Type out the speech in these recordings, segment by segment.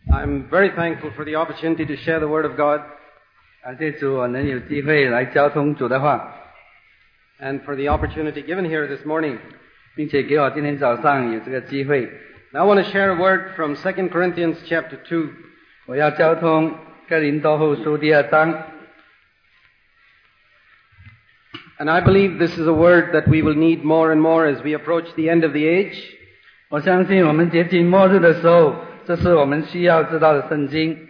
I'm very thankful for the opportunity to share the Word of God 感谢主，我能有机会来交通主的话， and for the opportunity given here this morning. 并且给我今天早上有这个机会。 Now I want to share a word from 2 Corinthians chapter 2. 我要交通哥林多后书第2章， And I believe this is a word that we will need more and more as we approach the end of the age. 我相信我们接近末日的时候，这是我们需要知道的圣经。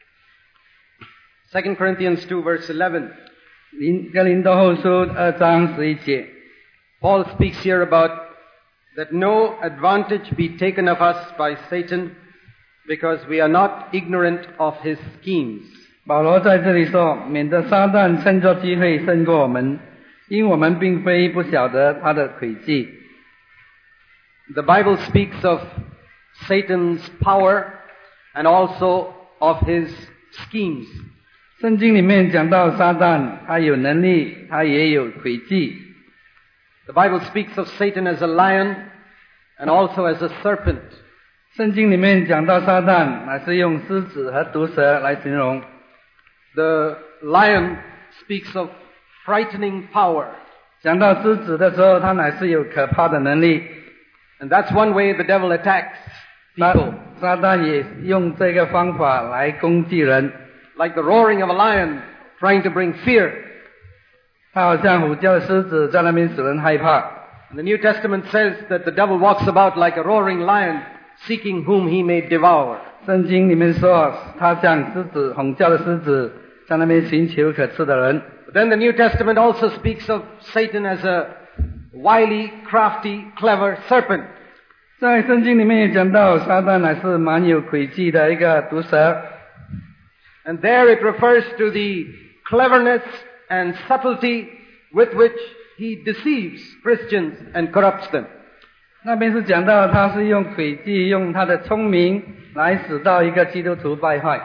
2 Corinthians 2 verse 11. 哥林多后书2章11节， Paul speaks here about that no advantage be taken of us by Satan because we are not ignorant of his schemes. 保罗在这里说，免得撒旦趁着机会胜过我们，因我们并非不晓得他的诡计。 The Bible speaks of Satan's power and also of his schemes. 圣经里面讲到撒旦，他有能力，他也有诡计。 The Bible speaks of Satan as a lion and also as a serpent. 圣经里面讲到撒旦，乃是用狮子和毒蛇来形容。 The lion speaks of frightening power. 讲到狮子的时候，他乃是有可怕的能力。 And that's one way the devil attacks 撒 people. 旦也用这个方法来攻击人， Like the roaring of a lion trying to bring fear. 他好像虎叫的狮子，在那边使人害怕。 And the New Testament says that the devil walks about like a roaring lion seeking whom he may devour. 圣经里面说，他像狮子，吼叫的狮子，在那边寻求可吃的人。 But then the New Testament also speaks of Satan as a wily, crafty, clever serpent. 在圣经里面也讲到，撒旦乃是蛮有诡计的一个毒蛇。 And there it refers to the cleverness and subtlety with which he deceives Christians and corrupts them. 那边是讲到他是用诡计，用他的聪明来使到一个基督徒败坏。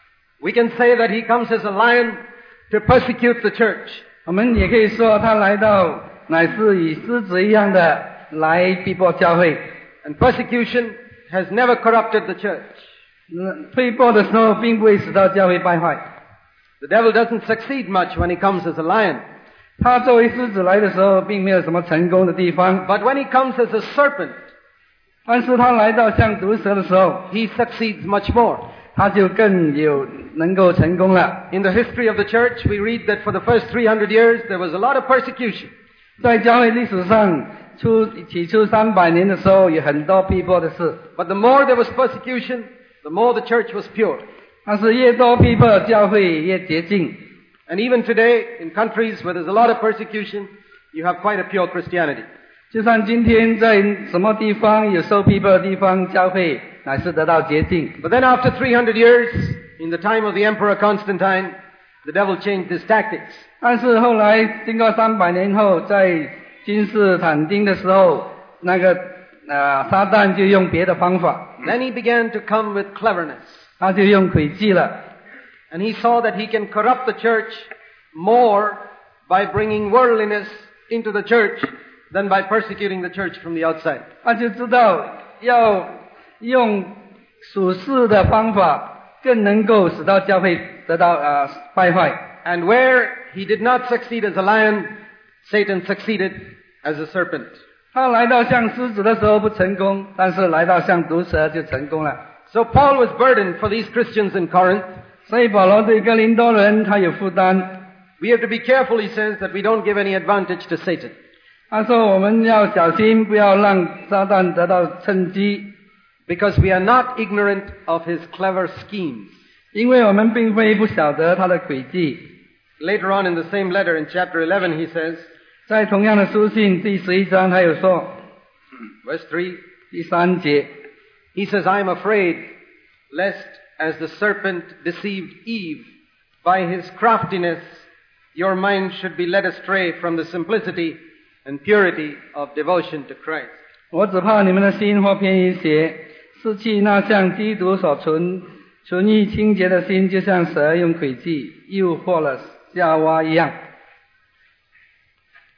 We can say that he comes as a lion to persecute the church. 我们也可以说，他来到乃是以狮子一样的来逼迫教会。 And persecution has never corrupted the church. 逼迫的时候，并不会使到教会败坏。 The devil doesn't succeed much when he comes as a lion. 他作为狮子来的时候，并没有什么成功的地方。 But when he comes as a serpent, 但是他来到像毒蛇的时候， he succeeds much more. 他就更有能够成功了。 In the history of the church, we read that for the first 300 years, there was a lot of persecution. 在教会历史上，起初300年的时候，有很多逼迫的事。 But the more there was persecution, the more the church was pure. 但是越多逼迫，教会越洁净。 And even today, in countries where there's a lot of persecution, you have quite a pure Christianity. 就算今天在什么地方有受逼迫的地方，教会乃是得到洁净。 But then after 300 years, in the time of the Emperor Constantine, the devil changed his tactics. 但是后来经过300年后，在君士坦丁的时候，那个撒旦就用别的方法， Then he began to come with cleverness. 他就用诡计了。 And he saw that he can corrupt the church more by bringing worldliness into the church than by persecuting the church from the outside. 他就知道要用属世的方法，更能够使到教会得到败坏。 And where he did not succeed as a lion, Satan succeeded as a serpent. 他来到像狮子的时候不成功，但是来到像毒蛇就成功了。 So Paul was burdened for these Christians in Corinth. 所以保罗对哥林多人他有负担。 We have to be careful, he says, that we don't give any advantage to Satan. 他说我们要小心，不要让撒旦得到趁机， Because we are not ignorant of his clever schemes. 因为我们并非不晓得他的诡计。 Later on in the same letter in chapter 11 he says, 在同样的书信第11章他有说， verse 3, 第3节， he says, I am afraid lest as the serpent deceived Eve by his craftiness, your mind should be led astray from the simplicity and purity of devotion to Christ. 我只怕你们的心或偏于邪，失去那像基督所存于清洁的心，就像蛇用诡计诱惑了夏娃一样。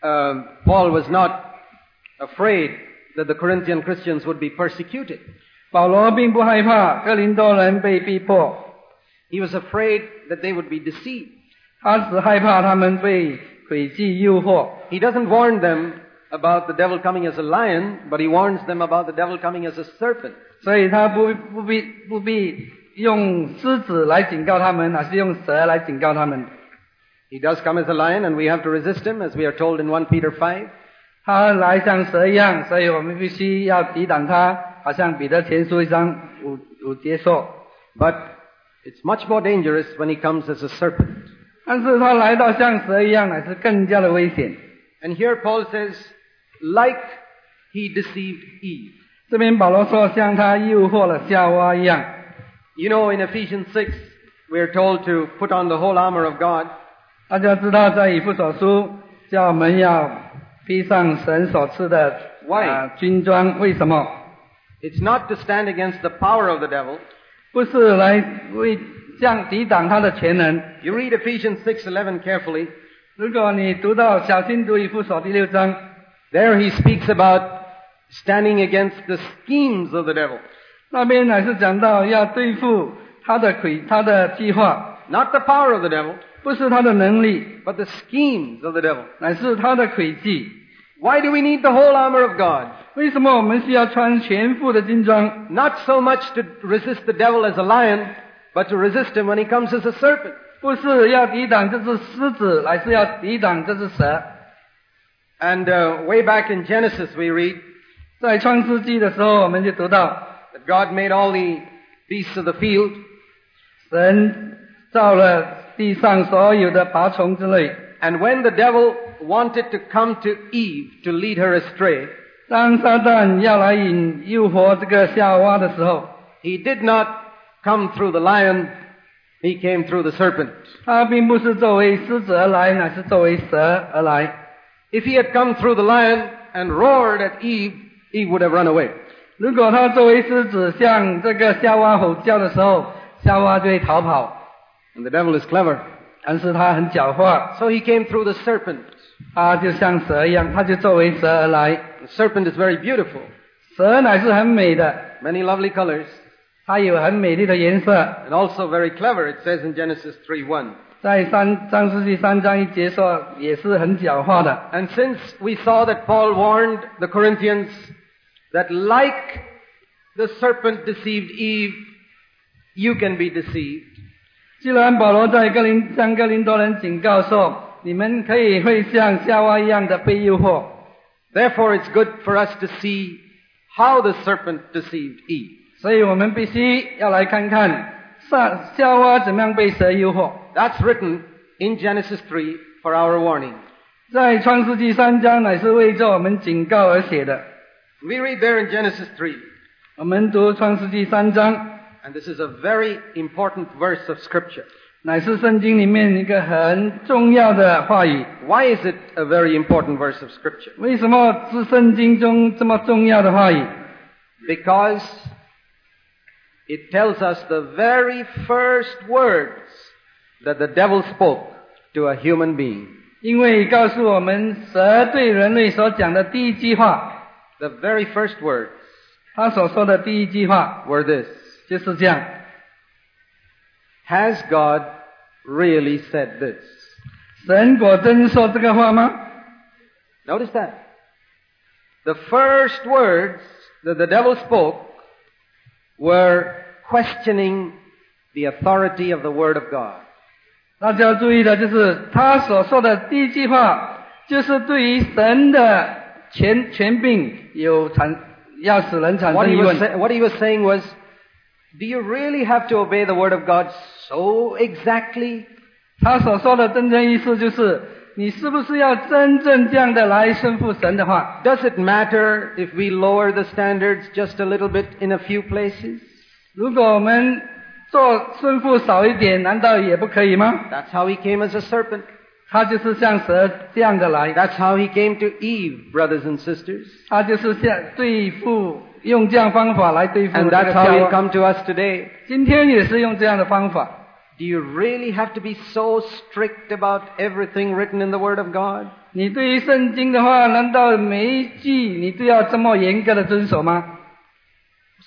Paul was not afraid that the Corinthian Christians would be persecuted. 保罗并不害怕哥林多人被逼迫， He was afraid that they would be deceived. 他只害怕他们被诡计诱惑。 He doesn't warn them about the devil coming as a lion, but he warns them about the devil coming as a serpent. 所以他不必用狮子来警告他们，而是用蛇来警告他们。 He does come as a lion, and we have to resist him, as we are told in 1 Peter 5. 他来像蛇一样，所以我们必须要抵挡他，好像彼得前书1章5节说。 But it's much more dangerous when he comes as a serpent. 但是他来到像蛇一样，乃是更加的危险。 And here Paul says, like he deceived Eve. 这边保罗说，像他诱惑了夏娃一样。 You know, in Ephesians 6, we are told to put on the whole armor of God. 大家知道，在以弗所书叫我们要披上神所赐的军装，为什么？ It's not to stand against the power of the devil. 不是来抵挡他的全能。 You read Ephesians 6:11 carefully. 如果你小心读以弗所第6章， There he speaks about standing against the schemes of the devil. 那边乃是讲到要对付他的计划， Not the power of the devil, 不是他的能力， but the schemes of the devil. 乃是他的诡计。 Why do we need the whole armor of God? 为什么我们需要穿全副的军装？ Not so much to resist the devil as a lion, but to resist him when he comes as a serpent. 不是要抵挡这只狮子，乃是要抵挡这只蛇。 And way back in Genesis we read 在创世纪的时候，我们就读到 that God made all the beasts of the field. 神造了地上所有的爬虫之类。 And when the devil wanted to come to Eve to lead her astray, 当撒旦要来诱惑这个夏娃的时候， he did not come through the lion, he came through the serpent. 他并不是作为狮子而来，乃是作为蛇而来。 If he had come through the lion and roared at Eve, Eve would have run away. 如果他作为狮子向这个夏娃吼叫的时候，夏娃就会逃跑。 And the devil is clever. 但是他很狡猾， So he came through the serpent. 他就像蛇一样，他就作为蛇而来。 The serpent is very beautiful. 蛇乃是很美的， Many lovely colors. 它有很美丽的颜色。 And also very clever, it says in Genesis 3:1. 在创世纪3章1节说，也是很狡猾的。 And since we saw that Paul warned the Corinthians that like the serpent deceived Eve, you can be deceived. 既然保罗向哥林多人警告说，你们会像夏娃一样的被诱惑。 Therefore it's good for us to see how the serpent deceived Eve. 所以我们必须要来看看夏娃怎么样被蛇诱惑。 That's written in Genesis 3 for our warning. 在创世纪3章乃是为着我们警告而写的。 We read there in Genesis 3. 我们读创世纪3章。 And this is a very important verse of Scripture. 乃是圣经里面一个很重要的话语。 Why is it a very important verse of Scripture? 为什么是圣经中这么重要的话语？ Because it tells us the very first words that the devil spoke to a human being. 因为告诉我们蛇对人类所讲的第一句话， The very first words 他所说的第一句话 were this. 就是这样。 Has God really said this? 神果真说这个话吗？ Notice that. The first words that the devil spoke were questioning the authority of the Word of God. 大家要注意的就是他所说的第一句话，就是对于神的权柄要使人产生疑问。 What he was saying was, do you really have to obey the Word of God so exactly? 他所说的真正意思就是，你是不是要真正这样的来顺服神的话？ Does it matter if we lower the standards just a little bit in a few places? 如果我们做顺服少一点，难道也不可以吗？ That's how he came as a serpent. 他就是像蛇这样的来。 That's how he came to Eve, brothers and sisters. 他就是用这样方法来对付 And 这 that's 个 how 夏 he 娃。 come to us today. 今天也是用这样的方法。 Do you really have to be so strict about everything written in the Word of God? 你对于圣经的话，难道每一句你都要这么严格的遵守吗？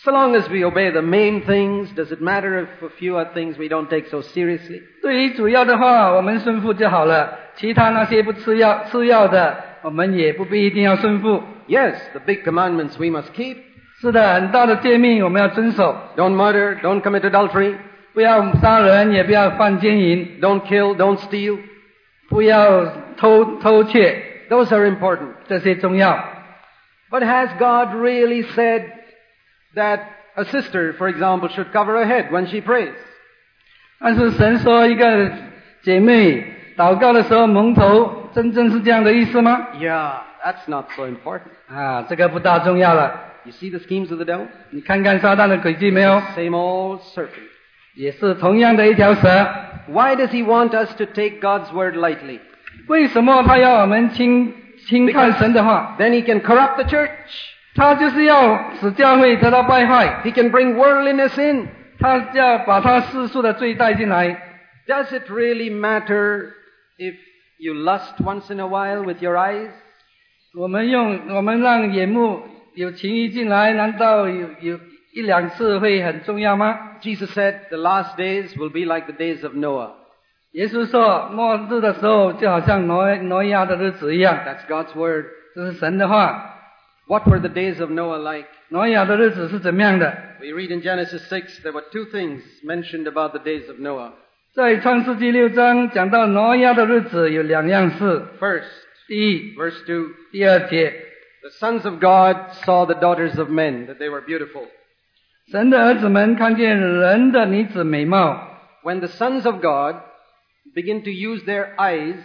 So long as we obey the main things, does it matter if a few other things we don't take so seriously? 对于主要的话，我们顺服就好了。其他那些不次要的，我们也不必一定要顺服。 Yes, the big commandments we must keep. 是的，很大的诫命我们要遵守。 Don't murder, don't commit adultery. 不要杀人，也不要犯奸淫。 Don't kill, don't steal. 不要偷窃。 Those are important. 这些重要。 But has God really said that a sister, for example, should cover her head when she prays? 但是神说一个姐妹祷告的时候蒙头，真正是这样的意思吗？ Yeah, that's not so important. 这个不大重要了。 You see the schemes of the devil? 你看看撒旦的诡计没有？ Same old serpent. 也是同样的一条蛇。 Why does he want us to take God's word lightly? 为什么他要我们轻看神的话？ Then he can corrupt the church. 他就是要使教会得到败坏。 He can bring worldliness in. 他要把他世俗的罪带进来。 Does it really matter if you lust once in a while with your eyes? 我们让眼目有情欲进来，难道有一两次会很重要吗？ Jesus said the last days will be like the days of Noah. 耶稣说末日的时候就好像挪亚的日子一样。 That's God's word. 这是神的话。 What were the days of Noah like? 挪亚的日子是怎么样的？ We read in Genesis 6, there were two things mentioned about the days of Noah. 在创世纪6章讲到挪亚的日子有两样事。 First, 第一 verse 2, 第二节， the sons of God saw the daughters of men, that they were beautiful. 神的儿子们看见人的女子美貌。 When the sons of God begin to use their eyes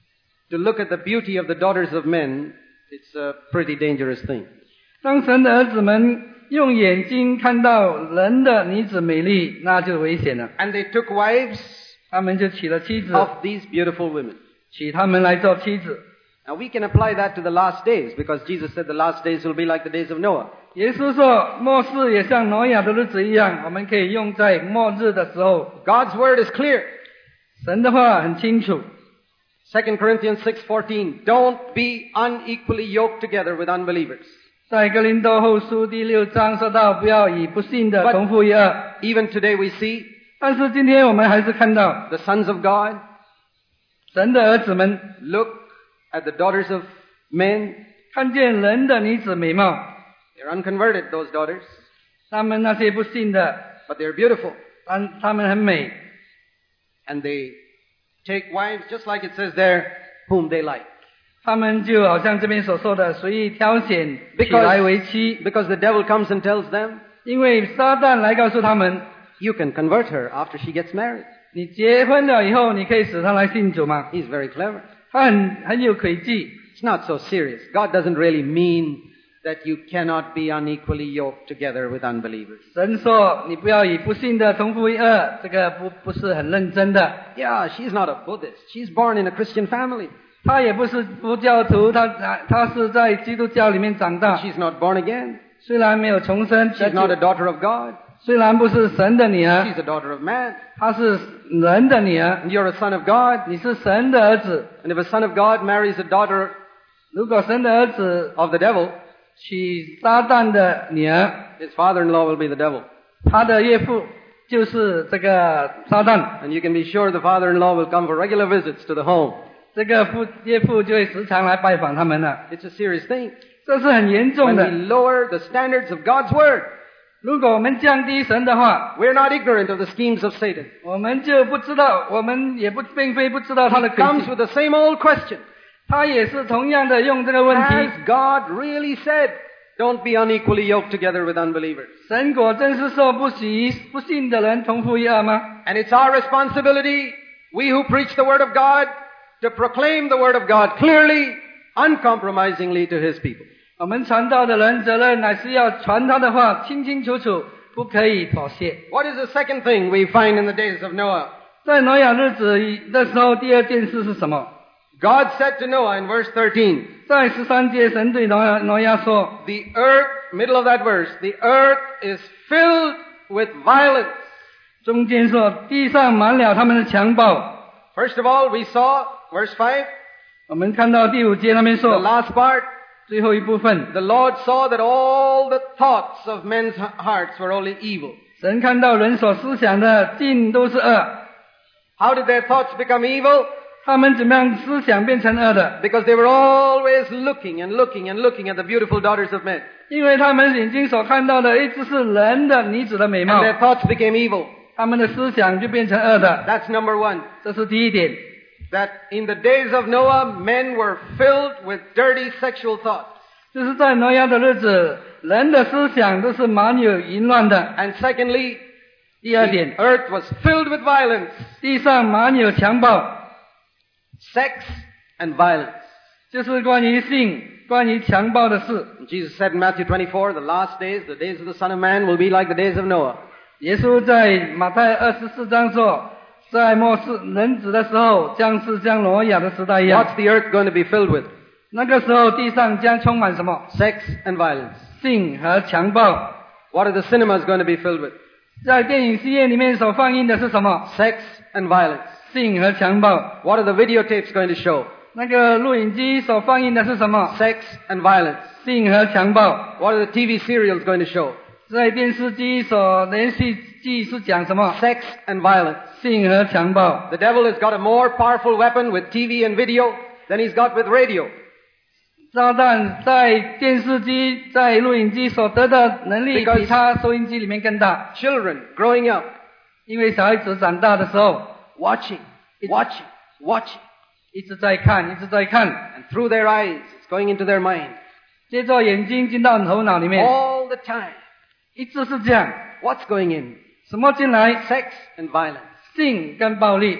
to look at the beauty of the daughters of men, it's a pretty dangerous thing. 当神的儿子们用眼睛看到人的女子美丽，那就危险了。 And they took wives 他们就娶了妻子， of these beautiful women. 娶他们来做妻子。 Now we can apply that to the last days, because Jesus said the last days will be like the days of Noah. 耶稣说末世也像挪亚的日子一样，我们可以用在末日的时候。 God's word is clear. 神的话很清楚。 2 Corinthians 6:14, don't be unequally yoked together with unbelievers. 在哥林多后书第6章说到，不要以不信的同父异母。 Even today we see 但是今天我们还是看到 the sons of God 神的儿子们 look at the daughters of men. 看见人的女子美貌， They're unconverted, those daughters, 他们那些不信的， but they're beautiful. 他们很美， And they take wives, just like it says there, whom they like. 他们就好像这边所说的，随意挑选起来为妻。 Because the devil comes and tells them, 因为撒旦来告诉他们， you can convert her after she gets married. 你结婚了以后，你可以使她来信主吗？ He's very clever. 他很有诡计。 It's not so serious. God doesn't really mean that you cannot be unequally yoked together with unbelievers. 神说你不要以不信的同父异母，这个不是很认真的。 Yeah, she's not a Buddhist. She's born in a Christian family. 他也不是佛教徒，他是在基督教里面长大。 She's not born again. 虽然没有重生， She's not a daughter of God. 虽然不是神的女儿， She's a daughter of man. 她是人的女儿。 And you're a son of God. 你是神的儿子。 And if a son of God marries a daughter 如果神的儿子 of the devil, 娶撒旦的女儿， his father-in-law will be the devil. 他的岳父就是这个撒旦。 And you can be sure the father-in-law will come for regular visits to the home. 这个岳父就会时常来拜访他们了。 It's a serious thing. 这是很严重 When 的。 we lower the standards of God's word, 如果我们降低神的话， we're not ignorant of the schemes of Satan. 我们就不知道，我们也并非不知道他的 He 诡 comes 计。 with the same old question. 他也是同样的用这个问题。 Has God really said, don't be unequally yoked together with unbelievers? 神果真是说不许不信的人同父异母吗？ And it's our responsibility, we who preach the word of God, to proclaim the word of God clearly, uncompromisingly to his people. 我们传道的人责任乃是要传他的话清清楚楚，不可以妥协。 What is the second thing we find in the days of Noah? 在挪亚日子的时候，第二件事是什么？ God said to Noah in verse 13, 在13节，神对挪亚说 the earth, middle of that verse, the earth is filled with violence. 中间说地上满了他们的强暴。 First of all, we saw, verse 5, 我们看到第5节那边 the 说， last part, 最后一部分， the Lord saw that all the thoughts of men's hearts were only evil. 神看到人所思想的尽都是恶， How did their thoughts become evil? 他们怎么样思想变成恶的？ Because they were always looking and looking and looking at the beautiful daughters of men. 因为他们眼睛所看到的一直是人的女子的美 And 貌， their thoughts became evil. 他们的思想就变成恶的。 That's number one. 这是第一点。 That in the days of Noah, men were filled with dirty sexual thoughts. 就是在挪亚的日子，人的思想都是满有淫乱的。 And secondly, 第二点， the earth was filled with violence, 地上满有强暴， sex and violence. 就是关于性、关于强暴的事。 Jesus said in Matthew 24, the last days, the days of the Son of Man will be like the days of Noah. 耶稣在马太24章说，在末世人子的时候，将是像挪亚的时代一样。 What's the earth going to be filled with? 那个时候地上将充满什么？ Sex and violence. 性和强暴。 What are the cinemas going to be filled with? 在电影系列里面所放映的是什么？ Sex and violence. 性和强暴。 What are the videotapes going to show? 那个录影机所放映的是什么？ Sex and violence. 性和强暴。 What are the TV serials going to show? 在电视机所连续剧是讲什么？ Sex and violence. 性和强暴。 The devil has got a more powerful weapon with TV and video than he's got with radio. 撒旦在电视机、在录影机所得的能力 Because 比他收音机里面更大， Children growing up, 因为小孩子长大的时候 watching, watching, 一直在看，一直在看， and through their eyes, it's going into their mind. 接着眼睛进到头脑里面， All the time. 一直是这样。 What's going in? 什么进来？ Sex and violence. 性跟暴力。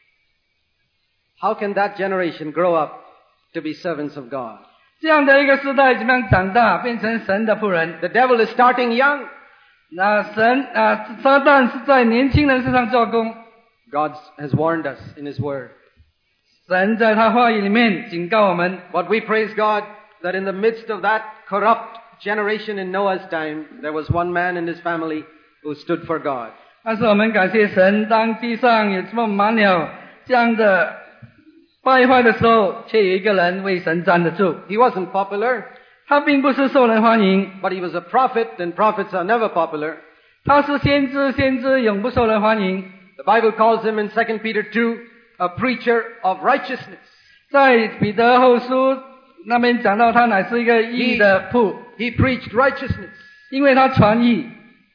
How can that generation grow up to be servants of God? 这样的一个时代怎么样长大，变成神的仆人？ The devil is starting young. 那撒旦是在年轻人身上做工。 God has warned us in His Word. 神在他话语里面警告我们， But we praise God that in the midst of that corrupt generation in Noah's time, there was one man and his family who stood for God. 但是我们感谢神，当地上有这么满了这样的败坏的时候，却有一个人为神站得住。 He wasn't popular, 他并不是受人欢迎， but he was a prophet, and prophets are never popular. 他是先知，先知永不受人欢迎。 The Bible calls him in 2 Peter 2 a preacher of righteousness. 在彼得后书那边讲到，他乃是一个义的仆， He preached righteousness. 因为他传义。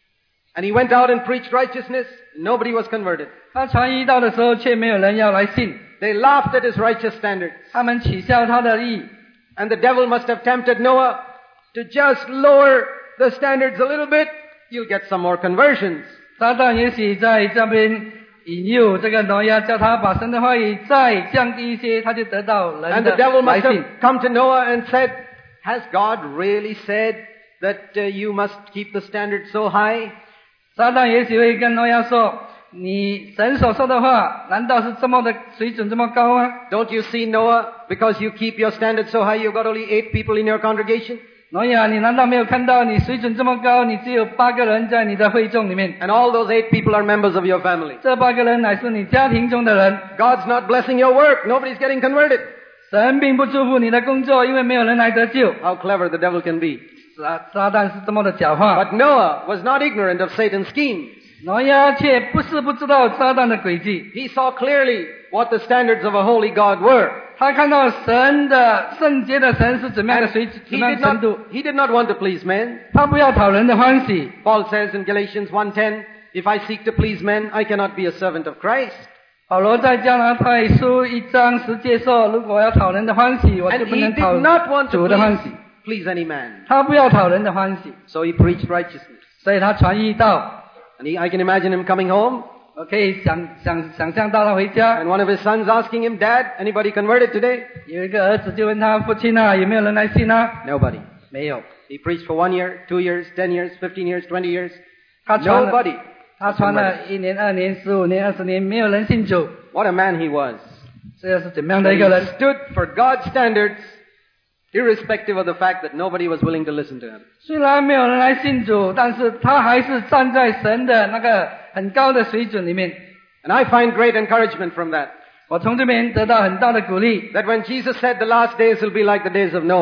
And he went out and preached righteousness. Nobody was converted. 他传义到的时候，却没有人要来信， They laughed at his righteous standards. 他们取笑他的义。 And the devil must have tempted Noah to just lower the standards a little bit. You'll get some more conversions. 撒旦也许在这边引诱这个挪亚，叫他把神的话语再降低一些，他就得到人 And the 的 devil 来 must have 信。 come to Noah and said, has God really said that you must keep the standard so high? 撒旦也许会跟挪亚说：“你神所说的话，难道是这么的水准这么高吗？ Don't you see, Noah, because you keep your standard so high, you've got only 8 people in your congregation? 挪亚，你难道没有看到你水准这么高，你只有8个人在你的会众里面？ And all those 8 people are members of your family. 这8个人乃是你家庭中的人。 God's not blessing your work. Nobody's getting converted. 神并不祝福你的工作，因为没有人来得救。 How clever the devil can be. 撒旦是这么的狡猾， But Noah was not ignorant of Satan's schemes. 挪亚却不知道撒旦的诡计。 He saw clearly what the standards of a holy God were. 他看到神的圣洁的神是怎么样的 And 水准，怎 he 么样 did 的程度。 he did not want to please men. 他不要讨人的欢喜。 Paul says in Galatians 1:10, if I seek to please men, I cannot be a servant of Christ. 保罗在加拉太书1章10节说：“如果要讨人的欢喜，我就 And 不 he 能 did 讨 not want to 主的欢喜。 please any man. 他不要讨人的欢喜， So he preached righteousness. 所以他传义道。 And I can imagine him coming home, 我可以想象到他回家， and one of his sons asking him, Dad, anybody converted today? 有一个儿子就问他父亲啊，有没有人来信啊？ Nobody. 没有。 He preached for 1 year, 2 years, 10 years, 15 years, 20 years. 他传了 Nobody. 他传了1年、2年、15年、20年，没有人信主。 What a man he was. 这是怎么样的 He 一个人？ stood for God's standards, irrespective of the fact that nobody was willing to listen to him. 虽然没有人来信主，但是他还是站在神的那个很高的水准里面。 And I find great encouragement from that. 我从这边得到很大的鼓励。 That when Jesus said the last days will be like the days of Noah,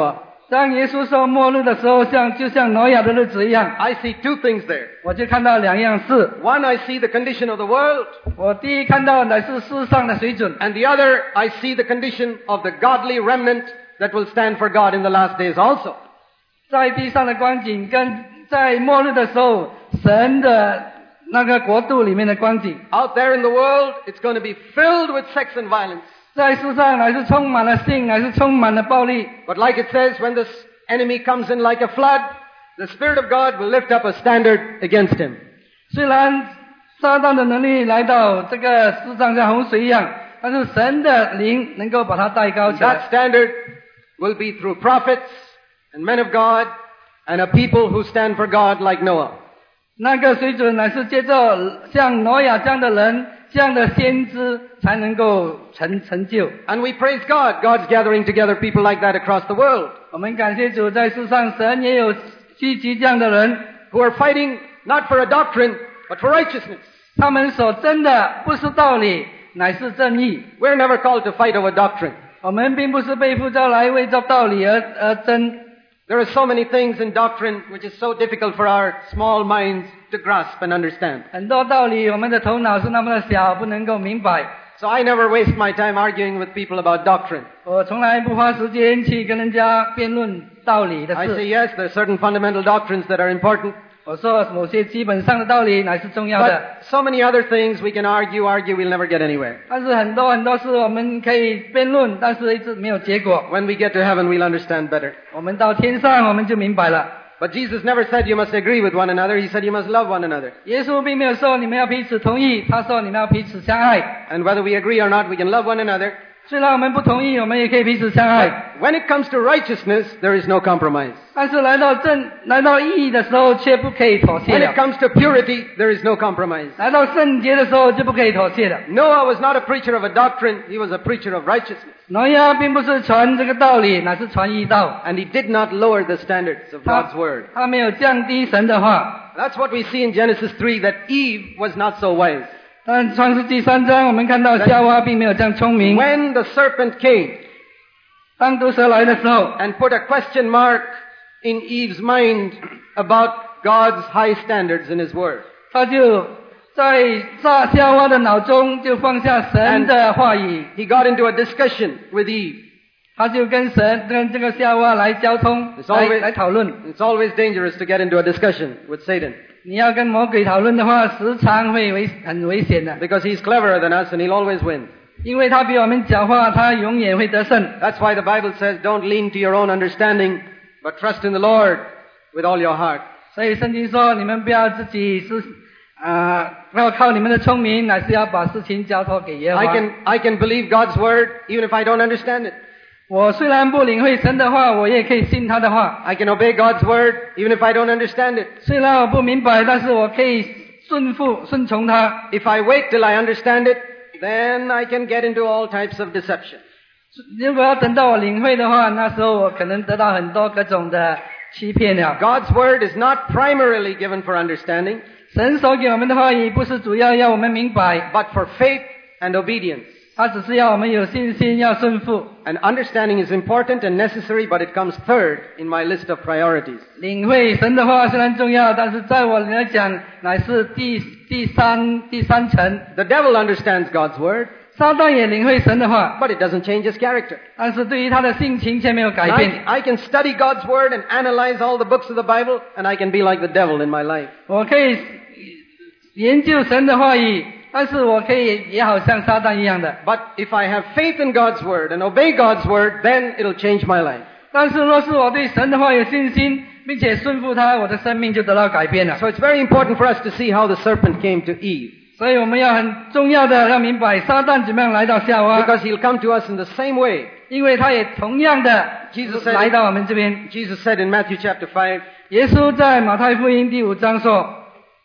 当耶稣说末日的时候就像挪亚的日子一样， I see two things there. 我就看到两样事。 One, I see the condition of the world, 我第一看到的是世上的水准， and the other, I see the condition of the godly remnant that will stand for God in the last days also. 在地上的光景跟在末日的时候神的那个国度里面的光景。 Out there in the world, it's going to be filled with sex and violence. 在世上还是充满了性，还是充满了暴力。 But like it says, when this enemy comes in like a flood, the Spirit of God will lift up a standard against him. 虽然撒旦的能力来到这个世上像洪水一样，但是神的灵能够把它带高起来。 That standard will be through prophets and men of God and a people who stand for God like Noah. 那个水准乃是借着像挪亚这样的人，这样的先知才能够成就。 And we praise God. God's gathering together people like that across the world 我们感谢主，在世上神也有聚集这样的人， who are fighting not for a doctrine, but for righteousness. 他们所争的不是道理，乃是正义。 We're never called to fight over doctrine. 我们并不是被呼召来为着道理而争。 There are so many things in doctrine which is so difficult for our small minds to grasp and understand. 很多道理我们的头脑是那么的小，不能够明白。 So I never waste my time arguing with people about doctrine. 我从来不花时间去跟人家辩论道理的 I say 事。 yes, there are certain fundamental doctrines that are important. 我说某些基本上的道理乃是重要的， But so many other things we can argue, we'll never get anywhere. 但是很多事我们可以辩论，但是一直没有结果。 When we get to heaven, we'll understand better. 我们到天上我们就明白了。 But Jesus never said you must agree with one another. He said you must love one another. 耶稣并没有说你们要彼此同意，他说你们要彼此相爱。 And whether we agree or not, we can love one another. 虽然我们不同意，我们也可以彼此相爱。 When it comes to righteousness, there is no compromise. 但是来到意义的时候，却不可以妥协 When 了 it。comes to purity, there is no compromise. 来到圣洁的时候，就不可以妥协了。 Noah was not a preacher of a doctrine. He was a preacher of righteousness. 挪亚并不是传这个道理，乃是传义道。 And he did not lower the standards of God's word. 他没有降低神的话。 That's what we see in Genesis 3, that Eve was not so wise. 但创世纪3章我们看到夏娃并没有这样聪明。 When the serpent came 当毒蛇来的时候， and put a question mark in Eve's mind about God's high standards in His word. 他就在夏娃的脑中就放下神的话语， He got into a discussion with Eve. 他就跟这个夏娃来交通， It's always- 来讨论。 It's always dangerous to get into a discussion with Satan 你要跟魔鬼讨论的话，时常会很危险的， because he's cleverer than us and he'll always win. 因为他比我们狡猾，他永远会得胜。 That's why the Bible says, don't lean to your own understanding, but trust in the Lord with all your heart. 所以圣经说，你们不要自己不要靠你们的聪明，乃是要把事情交托给耶和华。 I can believe God's word even if I don't understand it. 我虽然不领会神的话，我也可以信他的话。 I can obey God's word even if I don't understand it. 虽然我不明白，但是我可以顺从他。 If I wait till I understand it, then I can get into all types of deception. 如果要等到我领会的话，那时候我可能得到很多各种的欺骗了。 God's word is not primarily given for understanding, 神所给我们的话语不是主要要我们明白， but for faith and obedience. 他只是要我们有信心，要顺服。 And understanding is important and necessary, but it comes third in my list of priorities. 领会神的话虽然重要，但是在我来讲乃是第三层。 The devil understands God's word, 撒旦也领会神的话， but it doesn't change his character. 但是对于他的性情却没有改 And 变。 I can study God's word and analyze all the books of the Bible, and I can be like the devil in my life. 我可以研究神的话语，但是我可以也好像撒旦一样的。 But if I have faith in God's word and obey God's word, then it'll change my life. 但是若是我对神的话有信心，并且顺服他，我的生命就得到改变了。 So it's very important for us to see how the serpent came to Eve, 所以我们要很重要的要明白撒旦怎么样来到夏娃， because he'll come to us in the same way. 因为他也同样的 Jesus said- 来到我们这边。 Jesus said in Matthew chapter 5, 耶稣在马太福音第5章说，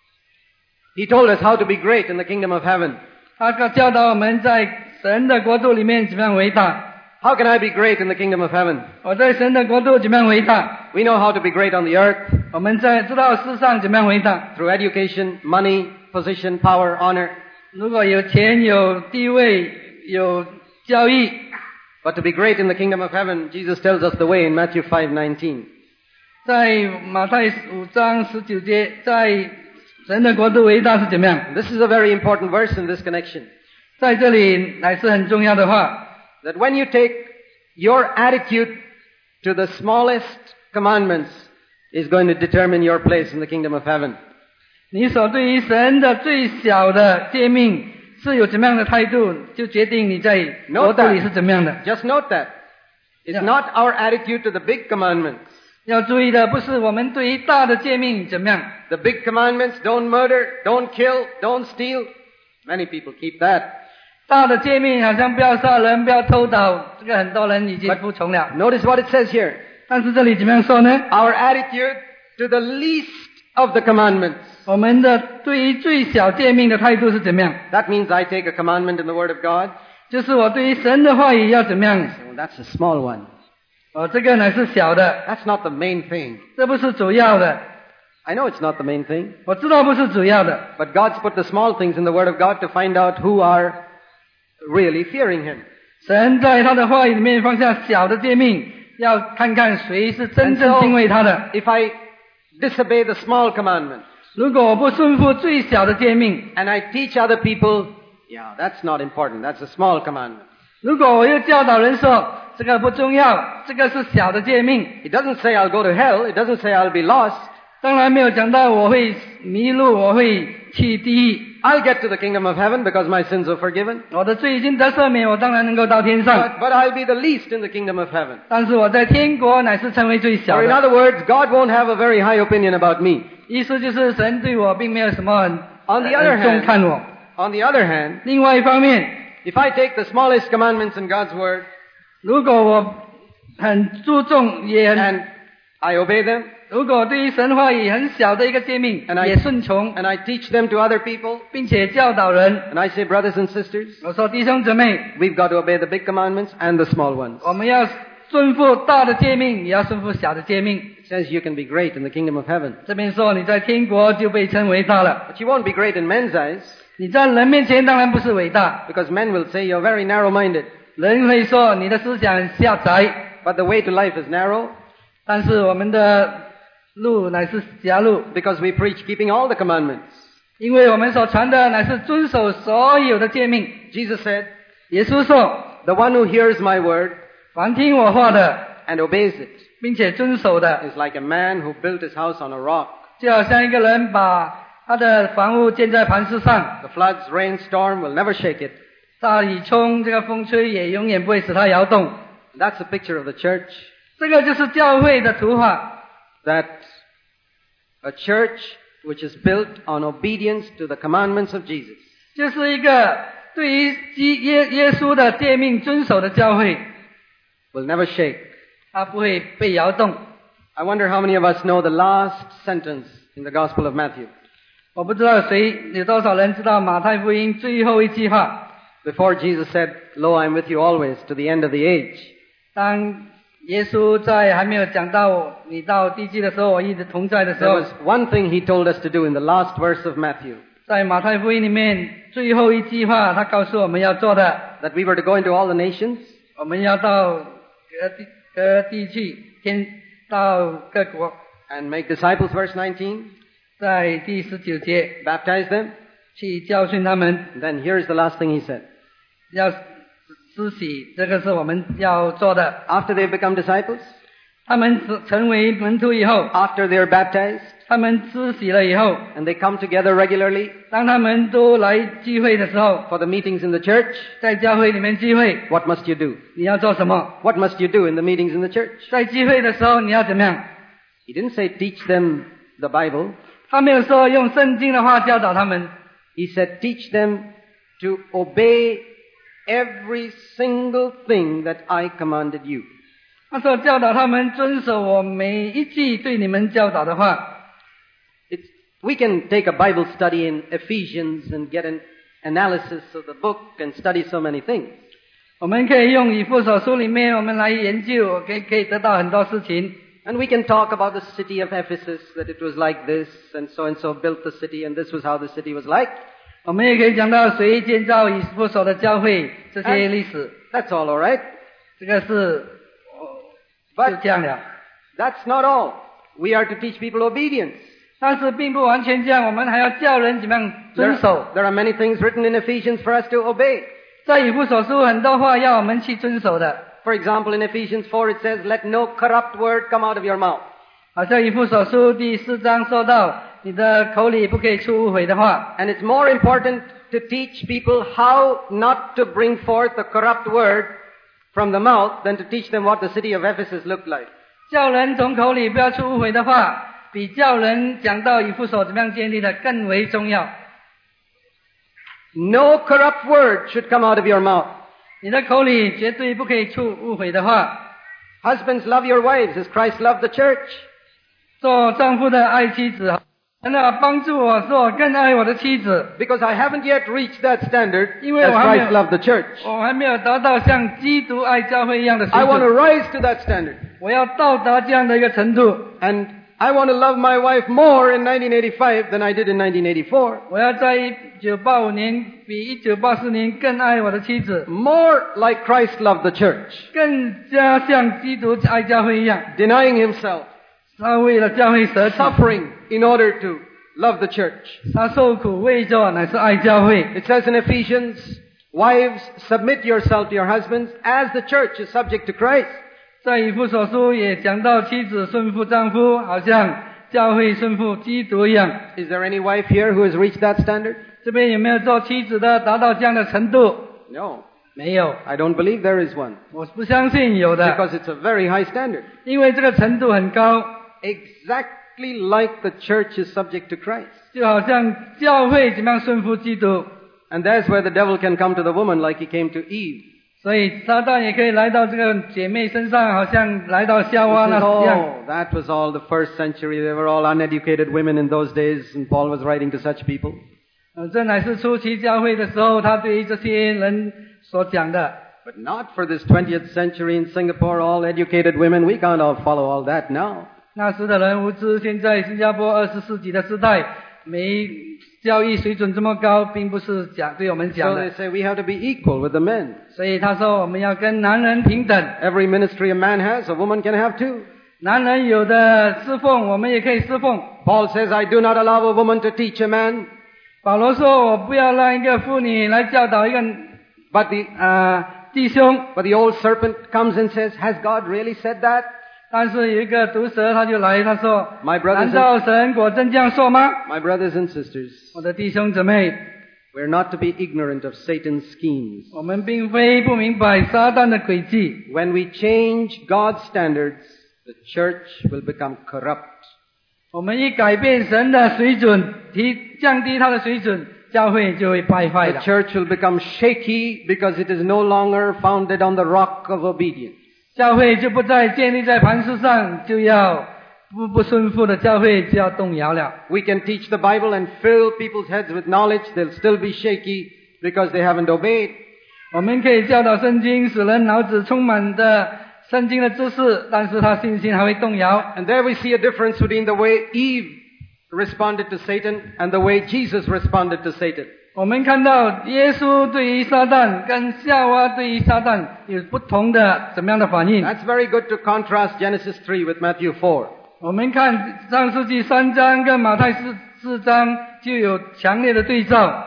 he told us how to be great in the kingdom of heaven. 他教导我们在神的国度里面怎么样伟大。 How can I be great in the kingdom of heaven? 我在神的国度怎么样伟大？ We know how to be great on the earth 我们知道世上怎么样伟大。 through education, money, position, power, honor. 如果有钱、有地位、有教育， But to be great in the kingdom of heaven, Jesus tells us the way in Matthew 5:19. 在马太5章19节，在神的国度伟大是怎么样？ This is a very important verse in this connection. 在这里乃是很重要的话。 That when you take your attitude to the smallest commandments is going to determine your place in the kingdom of heaven. 你所对于神的最小的诫命是有怎么样的态度，就决定你在国度里是怎么样的。 Just note that. It's not our attitude to the big commandments. 要注意的不是我们对于大的诫命怎么样。 The big commandments, don't murder, don't kill, don't steal. Many people keep that. 大的诫命好像不要杀人，不要偷盗，这个很多人已经服从了。 Notice what it says here. 但是这里怎么样说呢？ Our attitude to the least of the commandments. 我们的对于最小诫命的态度是怎么样？ That means I take a commandment in the Word of God. 就是我对于神的话语要怎么样？ Well, that's a small one. 这个乃是小的， That's not the main thing. 这不是主要的。 I know it's not the main thing. 我知道不是主要的， But God's put the small things in the Word of God to find out who are really fearing Him. 神在他的话语里面放下小的诫命，要看看谁是真正敬畏他的。 If I disobey the small commandment 如果我不顺服最小的诫命， and I teach other people, yeah, that's not important. That's a small commandment. 如果我又教导人说这个不重要，这个是小的诫命， It doesn't say I'll go to hell. It doesn't say I'll be lost. 当然没有讲到我会迷路，我会去地狱。 I'll get to the kingdom of heaven because my sins are forgiven. 我的罪已经得赦免，我当然能够到天上。 But I'll be the least in the kingdom of heaven. 但是我在天国乃是成为最小 Or in 的。 other words, God won't have a very high opinion about me. 意思就是神对我并没有什么很 On the other 很重看我。 On the other hand, 另外一方面， if I take the smallest commandments in God's word 如果我很注重，也很 and I obey them 如果对于神话语很小的一个诫命 And I- 也顺从， and I teach them to other people 并且教导人， and I say, brothers and sisters, 我说弟兄姊妹， we've got to obey the big commandments and the small ones. 我们要顺服大的诫命，也要顺服小的诫命。 It says you can be great in the kingdom of heaven. 这边说你在天国就被称为大了， But you won't be great in men's eyes 你在人面前当然不是伟大， because men will say you're very narrow-minded. 人会说你的思想很狭窄， But the way to life is narrow 但是我们的路乃是狭路， because we preach keeping all the commandments. 因为我们所传的乃是遵守所有的诫命。 Jesus said, 耶稣说， the one who hears my word 凡听我话的， and obeys it 并且遵守的， is like a man who built his house on a rock. 就好像一个人把他的房屋建在磐石上， The floods, rain, storm will never shake it. 大雨冲，这个风吹也永远不会使它摇动。 That's a picture of the church. 这个就是教会的图画， That a church which is built on obedience to the commandments of Jesus 就是一个对于耶稣的诫命遵守的教会， will never shake. 它不会被摇动。 I wonder how many of us know the last sentence in the Gospel of Matthew. 我不知道有多少人知道马太福音最后一句话， Before Jesus said, Lo, I'm with you always to the end of the age. 当耶稣在还没有讲到你到地极的时候，我一直同在的时 There 候， was one thing he told us to do in the last verse of Matthew, 在马太福音里面最后一句话，他告诉我们要做的， that we were to go into all the nations 我们要到各地去，到各国， and make disciples, verse 19, 在第19节 baptize them. 去教训他们， And then here's the last thing he said. 要施洗，这个是我们要做的。 After they've become disciples, 他们成为门徒以后， after they're baptized, 他们施洗了以后， and they come together regularly 当他们都来聚会的时候， for the meetings in the church, 在教会里面聚会， what must you do? 你要做什么？ What must you do in the meetings in the church? 在聚会的时候你要怎么样？ He didn't say teach them the Bible. 他没有说用圣经的话教导他们， He said teach them to obey every single thing that I commanded you. 他说教导他们遵守我每一句对你们教导的话。 We can take a Bible study in Ephesians and get an analysis of the book and study so many things. 我们可以用以弗所书里面我们来研究，可以得到很多事情。 And we can talk about the city of Ephesus, that it was like this, and so built the city, and this was how the city was like. 我们也可以讲到谁建造以弗所的教会这些历史， That's all alright. 这个是就这样了。 That's not all. We are to teach people obedience. 但是并不完全这样，我们还要叫人怎么样遵守。 There are many things written in Ephesians for us to obey. 在以弗所书很多话要我们去遵守的。 For example, in Ephesians 4 it says, "Let no corrupt word come out of your mouth." 好像以弗所书第4章说到，你的口里不可以出污秽的话。 And it's more important to teach people how not to bring forth the corrupt word from the mouth than to teach them what the city of Ephesus looked like. 叫人从口里不要出污秽的话，比叫人讲到以弗所怎么样建立的更为重要。 No corrupt word should come out of your mouth. 你的口里绝对不可以出污秽的话。 Husbands, love your wives as Christ loved the church. 做丈夫的爱妻子，真的帮助我说我更爱我的妻子， Because I haven't yet reached that standard 因为 as 我还没有 Christ loved the church. 我还没有达到像基督爱教会一样的水 I want to 准。 rise to that standard. 我要到达这样的一个程度， And I want to love my wife more in 1985 than I did in 1984. 我要在1985年比1984年更爱我的妻子， More like Christ loved the church. 更加像基督爱教会一样， Denying himself, 他为了教会舍己， suffering in order to love the church. 他受苦为着乃是爱教会。 It says in Ephesians, "Wives, submit yourself to your husbands as the church is subject to Christ." 在以弗所书也讲到妻子顺服丈夫，好像教会顺服基督一样。 Is there any wife here who has reached that standard? 这边有没有做妻子的达到这样的程度？ No. 没有， I don't believe there is one. 我不相信有的， Because it's a very high standard. 因为这个程度很高， Exactly like the church is subject to Christ. 就好像教会怎么样顺服基督， And that's where the devil can come to the woman like he came to Eve. 所以撒旦也可以来到这个姐妹身上，好像来到夏 He 娃 says, 那样。 "Oh, that was all the first century. They were all uneducated women in those days, and Paul was writing to such people." 这乃是初期教会的时候，他对于这些人所讲的。 But not for this 20th century in Singapore, all educated women. We can't all follow all that now. 那时的人无知，现在新加坡20世纪的时代，没教育水准这么高，并不是对我们讲 So 的 they。say we have to be equal with the men. 所以他说我们要跟男人平等， Every ministry a man has, a woman can have too. 男人有的侍奉，我们也可以侍奉。 Paul says, "I do not allow a woman to teach a man." 保罗说：“我不要让一个妇女来教导一个 But the 弟兄。 But the old serpent comes and says, "Has God really said that?" ” 但是有一个毒蛇，他就来，他说 My：“ brothers 难道神果真这样说吗？ My brothers and sisters, 我的弟兄姊妹， we're not to be ignorant of Satan's schemes. 我们并非不明白撒旦的诡计。 When we change God's standards, the church will become corrupt. 我们一改变神的水准，降低他的水准，教会就会败坏 The 的。 church will become shaky because it is no longer founded on the rock of obedience. 教会就不再建立在磐石上，就要不顺服的教会就要动摇了。 We can teach the Bible and fill people's heads with knowledge. They'll still be shaky because they haven't obeyed. 我们可以教导圣经，使人脑子充满的圣经的知识，但是他信心还会动摇。 And there we see a difference between the way Eve responded to Satan and the way Jesus responded to Satan. 我们看到耶稣对于撒旦跟夏娃对于撒旦有不同的怎么样的反应。 That's very good to contrast Genesis 3 with Matthew 4. 我们看上世纪3章跟马太4章就有强烈的对照。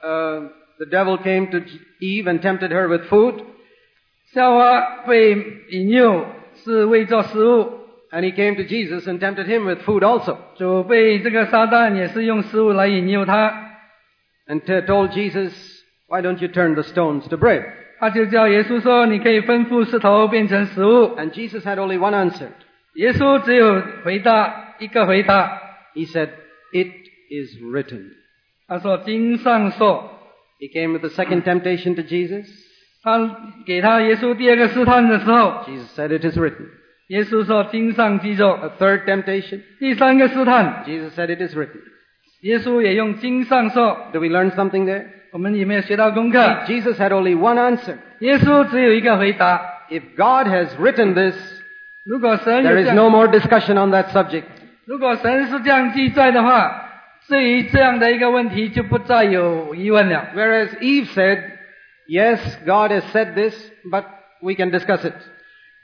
The devil came to Eve and tempted her with food, 夏娃被引诱是为做食物， and he came to Jesus and tempted him with food also, 主被这个撒旦也是用食物来引诱他。 and told Jesus, "Why don't you turn the stones to bread?" 他就叫耶稣说：“你可以吩咐石头变成食物。 And Jesus had only one answer. ” 耶稣只有一个回答。 He said, "It is written." 他说：“经上说。” He came with the second temptation to Jesus. 他给他耶稣第二个试探的时候， Jesus said, "It is written." 耶稣说：“经上记着。” A third temptation. 第三个试探， Jesus said, "It is written." 耶稣也用经上说。 Do we learn something there? 我们有没有学到功课？ Jesus had only one answer. 耶稣只有一个回答。 If God has written this, 如果神有 there 这 is 样 no more discussion on that subject. 如果神是这样记载的话，对于这样的一个问题就不再有疑问了。 Whereas Eve said, "Yes, God has said this, but we can discuss it."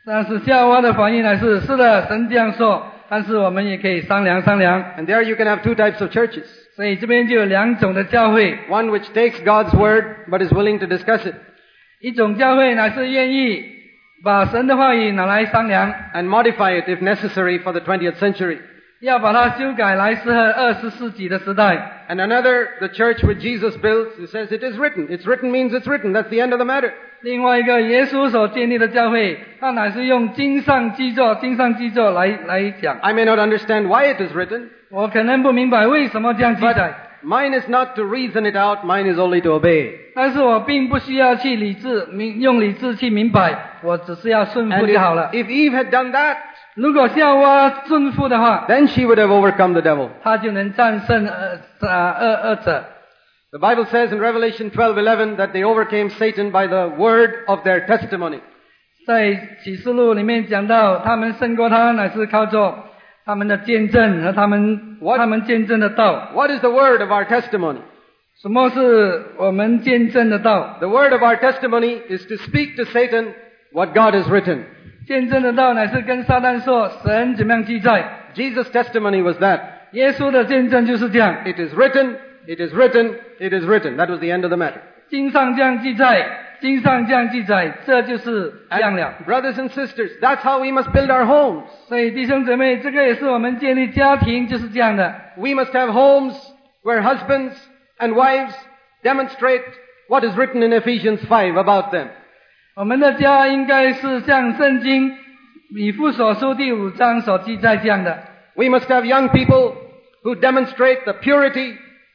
但是夏娃的反应乃是，是的，神这样说，但是我们也可以商量商量。 And there you can have two types of churches. 所以这边就有两种的教会， One which takes God's word but is willing to discuss it 一种教会乃是愿意把神的话语拿来商量， and modify it if necessary for the 20th century. 要把它修改来适合20世纪的时代。 And another, the church which Jesus built, who says it is written. It's written means it's written. That's the end of the matter. 另外一个耶稣所建立的教会，它乃是用经上记作来讲。 I may not understand why it is written, 我可能不明白为什么这样记 but 载， mine is not to reason it out. Mine is only to obey. 但是我并不需要去用理智去明白，我只是要顺服 And 就好了。 if Eve had done that, 如果夏娃顺服的话， then she would have overcome the devil. 她就能战胜恶者。 The Bible says in Revelation 12:11 that they overcame Satan by the word of their testimony. 在启示录里面讲到，他们胜过他，乃是靠着他们的见证和他们见证的道。 What is the word of our testimony? 什么是我们见证的道？ The word of our testimony is to speak to Satan what God has written. 见证的道乃是跟撒旦说神怎么样记载。 Jesus' testimony was that. 耶稣的见证就是这样， It is written, it is written, it is written. That was the end of the matter. 经上这样记载，经上这样记载，这就是这样了。 Brothers and sisters, that's how we must build our homes. 所以弟兄姊妹，这个也是我们建立家庭就是这样的。 We must have homes where husbands and wives demonstrate what is written in Ephesians 5 about them. 我们的家应该是像圣经以弗所书第5章所记载这样的。 We must have young people who demonstrate the purity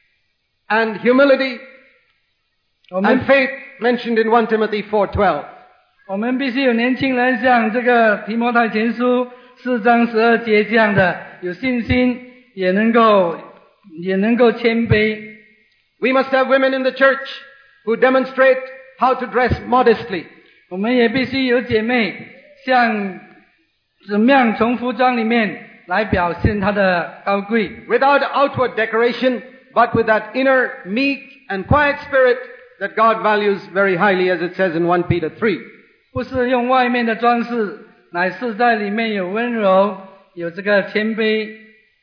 and humility 我们 and faith mentioned in 1 Timothy 4:12. 我们必须有年轻人像这个提摩太前书4章12节这样的，有信心，也能够谦卑。 We must have women in the church who demonstrate how to dress modestly. 我们也必须有姐妹像怎么样从服装里面来表现她的高贵， Without outward decoration, but with that inner meek and quiet spirit that God values very highly, as it says in 1 Peter 3. 不是用外面的装饰，乃是在里面有温柔，有这个谦卑。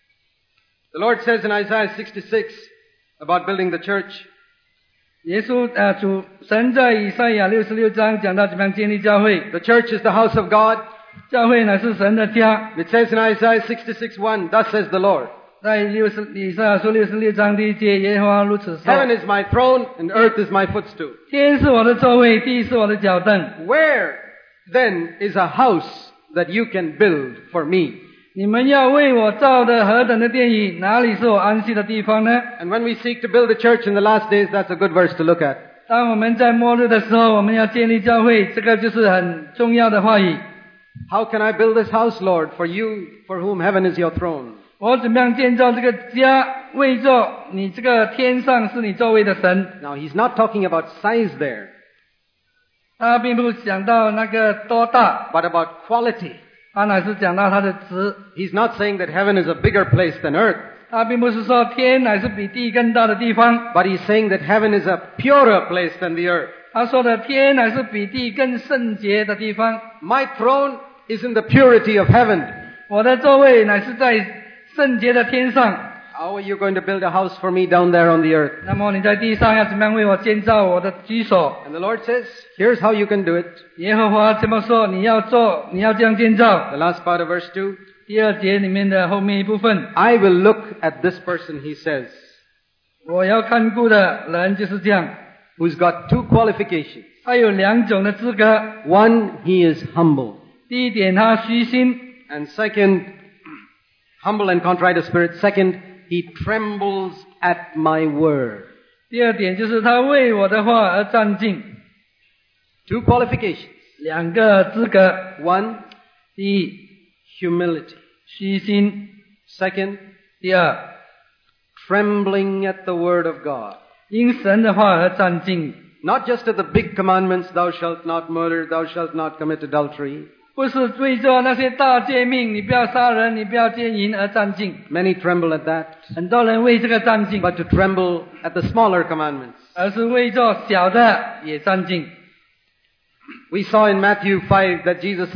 The Lord says in Isaiah 66 about building the church, 耶稣神在以赛亚66章讲到怎么样建立教会， the church is the house of God. 教会乃是神的家。 It says in Isaiah 66:1, thus says the Lord, 在以赛亚书66章第1节，耶和华如此说： Heaven is my throne and earth is my footstool. 天是我的座位，地是我的脚凳。 Where then is a house that you can build for me? 你们要为我造的何等的殿宇，哪里是我安息的地方呢？ And when we seek to build a church in the last days, that's a good verse to look at. 当我们在末日的时候，我们要建立教会，这个就是很重要的话语。 How can I build this house, Lord, for you, for whom heaven is your throne? 我怎么样建造这个家，为着你这个天上是你座位的神？ Now, he's not talking about size there, 他并不讲到那个多大， but about quality. 他乃是讲到它的值。 He's not saying that heaven is a bigger place than earth, 他并不是说天乃是比地更大的地方， but he's saying that heaven is a purer place than the earth. 他说的天乃是比地更圣洁的地方。 My throne is in the purity of heaven. 我的座位乃是在圣洁的天上。 How are you going to build a house for me down there on the earth? 那么你在地上要怎么样为我建造我的居所？ And the Lord says, here's how you can do it. 耶和华这么说，你要这样建造。 The last part of verse 2. 第2节里面的后面一部分， I will look at this person, he says, 我要看顾的人就是这样， who's got two qualifications. 他有2种的资格。 One, he is humble. 第一点，他虚心； And second, humble and contrite of spirit. Second, he trembles at my word. 第2点就是他为我的话而战兢。 Two qualifications. 2个资格： One, 第一， humility. 虚心； Second, 第二， trembling at the word of God. 因神的话而战兢。 Not just at the big commandments, thou shalt not murder, thou shalt not commit adultery. 不是为着那些大诫命，你不要杀人，你不要奸淫而战兢。 Many tremble at that. 很多人为这个战兢， But to tremble at the smaller commandments. 而是为着小的也战兢。 We saw in Matthew 5 that Jesus said,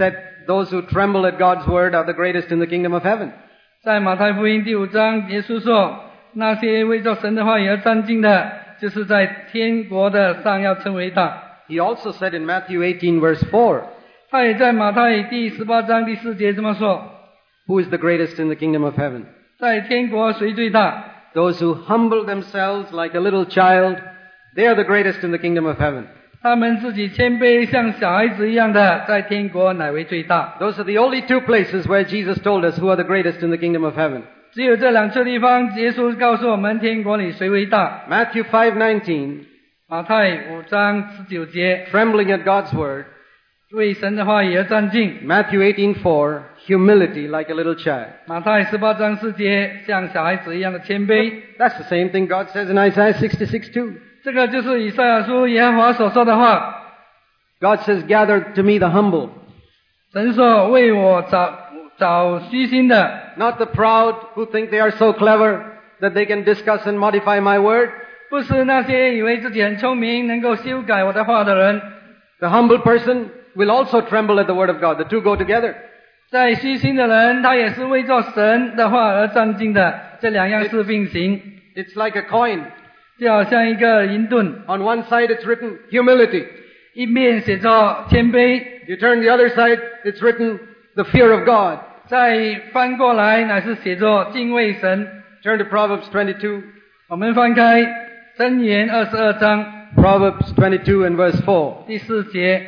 those who tremble at God's word are the greatest in the kingdom of heaven. 在马太福音第5章，耶稣说，那些为着神的话语而战兢的，就是在天国的上要称为大。 He also said in Matthew 18 verse 4, 他也在马太第18章第4节这么说， Who is the greatest in the kingdom of heaven? 在天国谁最大？ Those who humble themselves like a little child, they are the greatest in the kingdom of heaven. 他们自己谦卑像小孩子一样的，在天国乃为最大。 Those are the only two places where Jesus told us who are the greatest in the kingdom of heaven. 只有这2处地方，耶稣告诉我们天国里谁为大。 Matthew 5:19, 马太5章19节， trembling at God's word. 为神的话语而战兢。 Matthew 18:4, humility like a little child. 马太18章4节，像小孩子一样的谦卑。 That's the same thing God says in Isaiah 66:2. 这个就是以赛亚书耶和华所说的话。 God says, gather to me the humble, 神说，为我找虚心的， not the proud who think they are so clever that they can discuss and modify my word. 不是那些以为自己很聪明，能够修改我的话的人。 The humble person will also tremble at the word of God. The two go together. 在虚心的人，他也是为着神的话而战兢的，这2样是并行。 It's like a coin. 就好像一个银盾， On one side it's written humility. 一面写着谦卑， You turn the other side, it's written the fear of God. 再翻过来乃是写着敬畏神。 Turn to Proverbs 22. 我们翻开箴言22章 Proverbs 22 and verse 4. 第4节，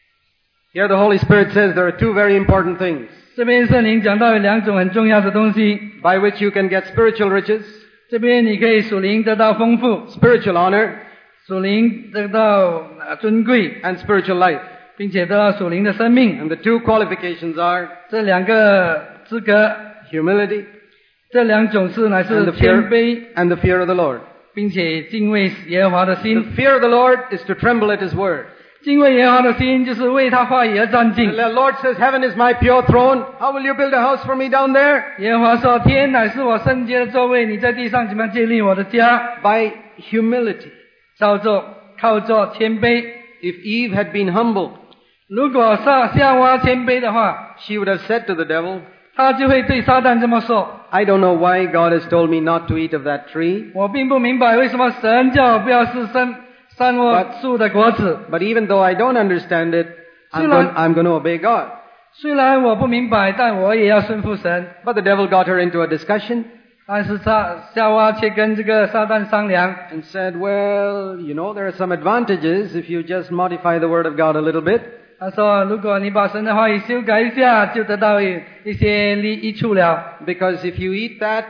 Here the Holy Spirit says there are two very important things 这边圣灵讲到有2种很重要的东西， by which you can get spiritual riches, 这边你可以属灵得到丰富， spiritual honor, 属灵得到尊贵， and spiritual life. 并且得到属灵的生命。 And the two qualifications are 这2个资格， humility 这2种是乃 and 是 the 谦 fear, 卑， and the fear of the Lord. 并且敬畏耶和华的 The 心。 fear of the Lord is to tremble at His word. 敬畏耶和华的心，就是为他话语而战 The 兢。 Lord says, heaven is my pure throne. How will you build a house for me down there? 耶和华说：“天乃是我圣洁的座位，你在地上怎么样建立我的家？ By humility. 靠着谦卑。 If Eve had been humble, 如果夏娃谦卑的话， she would have said to the devil, 他就会对撒旦这么说： I don't know why God has told me not to eat of that tree. 我并不明白为什么神叫我不要吃善恶树的果子。 But even though I don't understand it, I'm going to obey God. 虽然我不明白，但我也要顺服神。 But the devil got her into a discussion 但是夏娃却跟这个撒旦商量， and said, well, you know, there are some advantages if you just modify the word of God a little bit. 他说：“如果你把神的话语修改一下，就得到一些益处了。 Because if you eat that,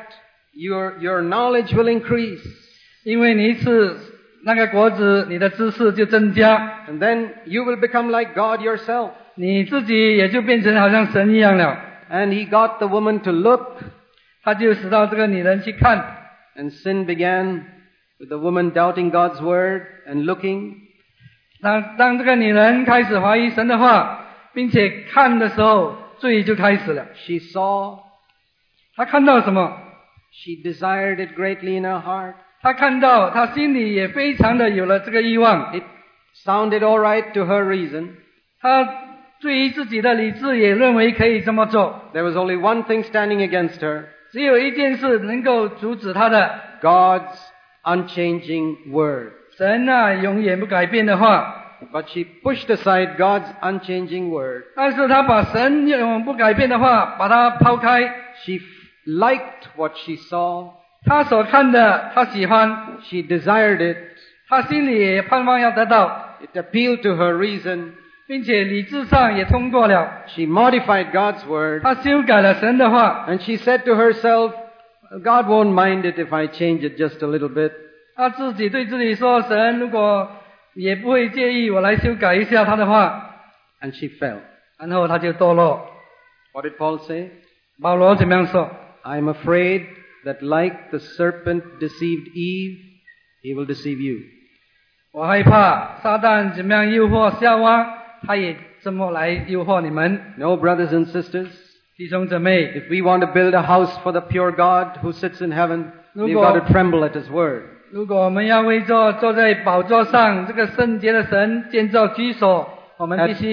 your knowledge will increase. 因为你吃那个果子，你的知识就增加， And then you will become like God yourself. 你自己也就变成好像神一样了。 And he got the woman to look, 他就使到这个女人去看， and sin began with the woman doubting God's word and looking. 当这个女人开始怀疑神的话，并且看的时候，罪就开始了。 She saw, 她看到什么？ she desired it greatly in her heart. 她看到，她心里也非常的有了这个欲望。 It sounded all right to her reason. 她对于自己的理智也认为可以这么做。 There was only one thing standing against her, 只有一件事能够阻止她的， God's unchanging word. 神啊永远不改变的话。 But she pushed aside God's unchanging word. 但是她把神永不改变的话，把它抛开。 She liked what she saw. 她所看的，她喜欢， She desired it. 她心里也盼望要得到， It appealed to her reason. 并且理智上也通过了。 She modified God's word. 她修改了神的话， And she said to herself, God won't mind it if I change it just a little bit. 她自己对自己说：“神如果也不会介意我来修改一下他的话。 And she fell. ” 然后她就堕落。 What did Paul say? 保罗怎么样说？ I'm afraid that like the serpent deceived Eve, he will deceive you. 我害怕撒旦怎么样诱惑夏娃，他也这么来诱惑你们， No, brothers and sisters, 弟兄姊妹。 if we want to build a house for the pure God who sits in heaven, we've Lugo. got to tremble at his word. 如果我们要为坐在宝座上这个圣洁的神建造居所，我们必须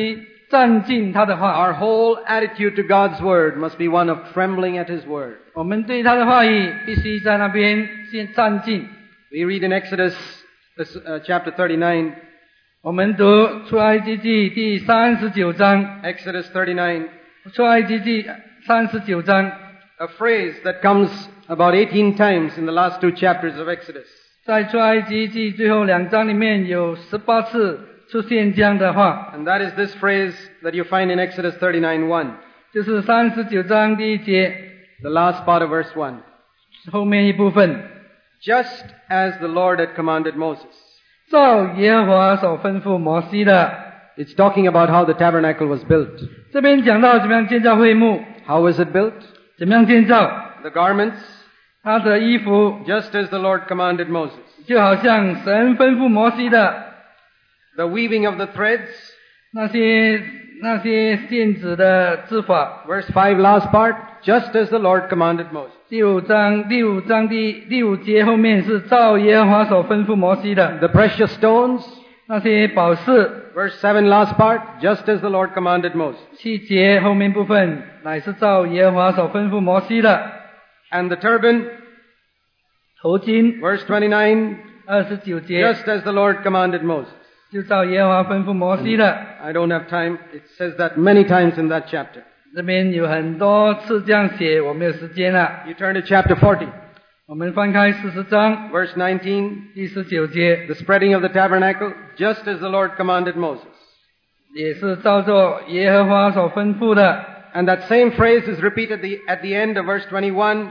站进他的话。 Our whole attitude to God's word must be one of trembling at his word. 我们对他的话语必须在那边先站进。 We read in Exodus chapter 39, 我们读出埃及记第39章， Exodus 39, 出埃及记39章， a phrase that comes about 18 times in the last 2 chapters of Exodus. 在出埃及记最后2章里面有18次出现这样的话， And that is this phrase that you find in Exodus 39:1, 就是39章第1节 the last part of verse 1. 后面一部分， Just as the Lord had commanded Moses. 照耶和华所吩咐摩西的。 It's talking about how the tabernacle was built. 这边讲到怎么样建造会幕， How was it built? 怎么样建造 The garments, 他的衣服， just as the Lord commanded Moses. 就好像神吩咐摩西的 The weaving of the threads, 那些线子的织法。 verse 5 last part, just as the Lord commanded Moses. 第五章第5节后面是照耶和华所吩咐摩西的。 The precious stones, 那些宝石 verse 7 last part, just as the Lord commanded Moses. 7节后面部分乃是照耶和华所吩咐摩西的。 And the turban, 头巾 verse 29, 29节 just as the Lord commanded Moses. 就照耶和华吩咐摩西的。 I don't have time. It says that many times in that chapter. 这边有很多次这样写，我没有时间了。 You turn to chapter 40, 我们翻开40章 verse 19, 第19节， the spreading of the tabernacle, just as the Lord commanded Moses. 也是照着耶和华所吩咐的。 And that same phrase is repeated at the end of verse 21,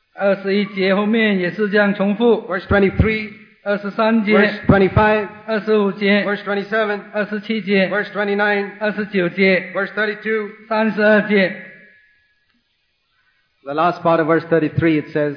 21节后面也是这样重复。 verse 23, 23节、 verse 25, 25节、 verse 27, 27节、 verse 29, 29节、 verse 32. 32节。 The last part of verse 33, it says,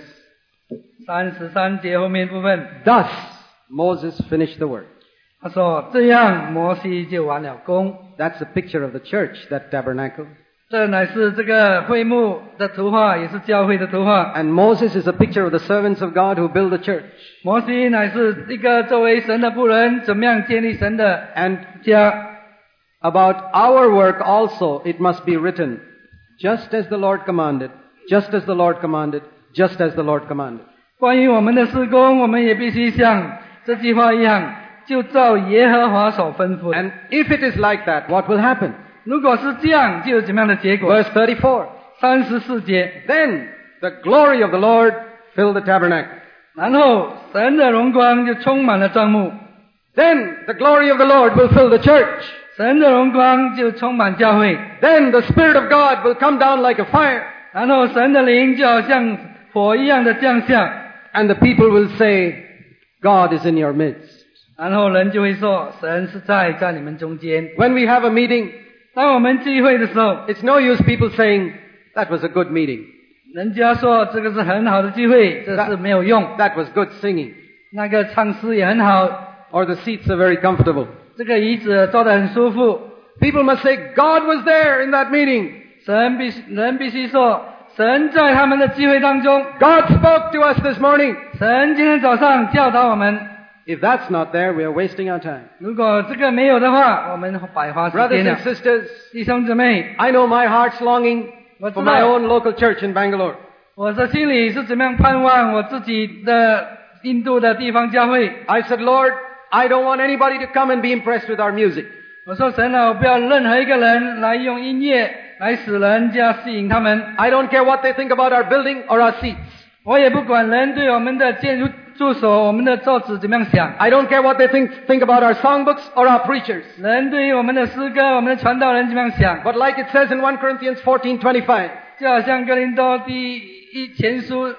33节后面部分， Thus Moses finished the work. 他说这样摩西就完了工。 That's a picture of the church, that tabernacle. 这乃是这个会幕的图画，也是教会的图画。 And Moses is a picture of the servants of God who build the church. 摩西乃是一个作为神的仆人，怎么样建立神的 And 家。 about our work also, it must be written, just as the Lord commanded, just as the Lord commanded, just as the Lord commanded. 关于我们的施工，我们也必须像这句话一样，就照耶和华所吩咐的。 And if it is like that, what will happen? 如果是这样，就有怎么样的结果 Verse 34, ？34节， Then the glory of the Lord filled the tabernacle. 然后神的荣光就充满了帐幕， Then the glory of the Lord will fill the church. 神的荣光就充满教会， Then the Spirit of God will come down like a fire. 然后神的灵就好像火一样的降下， And the people will say, God is in your midst. 然后人就会说神是在你们中间。 When we have a meeting, 当我们聚会的时候， it's no use people saying, that was a good meeting. 人家说这个是很好的聚会，这是没有用。 That was good singing. 那个唱诗也很好， Or the seats are very comfortable. 这个椅子坐得很舒服。 People must say, God was there in that meeting. 人必须说，神在他们的聚会当中。 God spoke to us this morning. 神今天早上教导我们。 If that's not there, we are wasting our time. 如果这个没有的话，我们白花时 Brothers 间 and 了。 sisters, 弟兄姊妹， I know my heart's longing for my own local church in Bangalore. 我的心里是怎么样盼望我自己的印度的地方教会。 I said, Lord, I don't want anybody to come and be impressed with our music. 我说神啊，我不要任何一个人来用音乐来使人家吸引他们。 I don't care what they think about our building or our seats. 我也不管人对我们的建筑所、我们的桌子怎么样想。 I don't care what they think about our songbooks or our preachers. 人对于我们的诗歌、我们的传道人怎么样想？ But like it says in 1 Corinthians 14:25, 就好像哥林多前书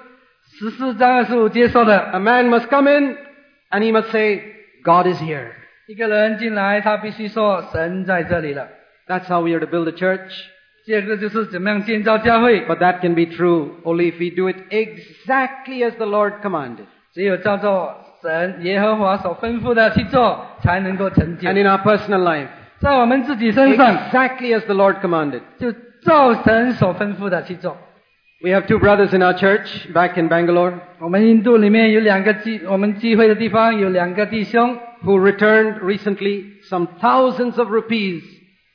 14章25节说的， a man must come in and he must say, God is here. 一个人进来，他必须说神在这里了。 That's how we are to build a church. 这个就是怎么样建造教会。 But that can be true only if we do it exactly as the Lord commanded. 只有照着神耶和华所吩咐的去做，才能够成就。 And in our personal life, 在我们自己身上， exactly as the Lord commanded. 就照神所吩咐的去做。 We have 2 brothers in our church back in Bangalore 我们印度里面有我们聚会的地方有2个弟兄， who returned recently some thousands of rupees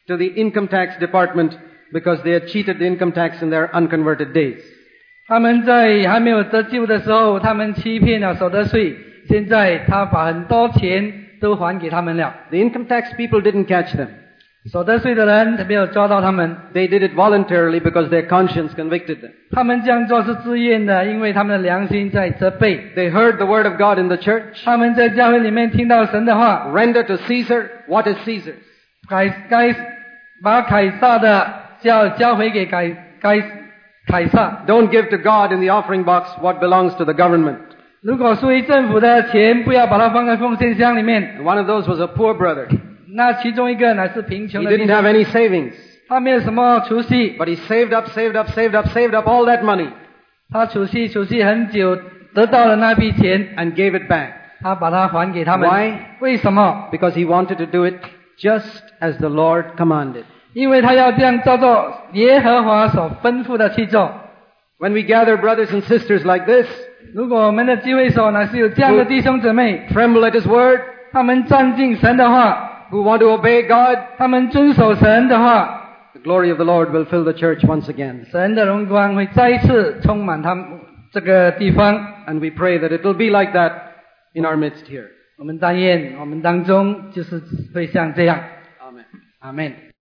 to the income tax department because they had cheated the income tax in their unconverted days. 他们在还没有得救的时候，他们欺骗了所得税，现在他把很多钱都还给他们了。 The income tax people didn't catch them. 所得税的人没有抓到他们， They did it voluntarily because their conscience convicted them. 他们这样做是自愿的，因为他们的良心在责备。 They heard the word of God in the church. 他们在教会里面听到神的话， Render to Caesar what is Caesar's. 把凯撒的交回给凯撒。 Don't give to God in the offering box what belongs to the government. 如果属于政府的钱，不要把它放在奉献箱里面。 One of those was a poor brother. 那其中一个乃是贫 He 穷的弟 didn't 兄， have any savings, 他没有什么储蓄， but he saved up all that money 他储蓄很久，得到了那笔钱， and gave it back. 他把它还给他们。 Why? 为什么？ Because he wanted to do it just as the Lord commanded. 因为他要这样照做耶和华所吩咐的去做。 When we gather brothers and sisters like this, 如果我们的聚会所乃是有这样的弟兄姊妹， tremble at his word, 他们站敬神的话， who want to obey God, 他们遵守神的话， the glory of the Lord will fill the church once again. 神的荣光会再一次充满他们这个地方。 And we pray that it will be like that in our midst here. 我们但愿我们当中就是会像这样。 Amen. 阿们。